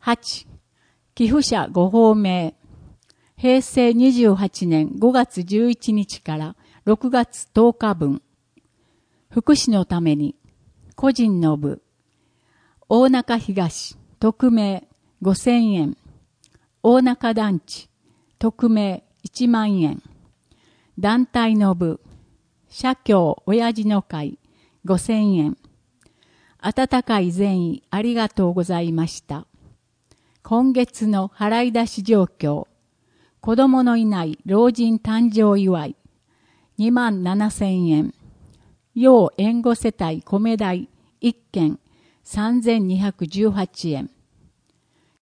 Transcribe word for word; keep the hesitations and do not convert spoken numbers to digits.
はち、寄付者ごほうめい。へいせいにじゅうはちねんごがつじゅういちにちからろくがつとおかぶん。福祉のために、個人の部。大中東、匿名ごせんえん。大中団地、匿名いちまんえん。団体の部。社協親父の会ごせんえん。温かい善意ありがとうございました。今月の払い出し状況。子供のいない老人誕生祝いにまんななせんえん。要援護世帯米代いっけんさんぜんにひゃくじゅうはちえん。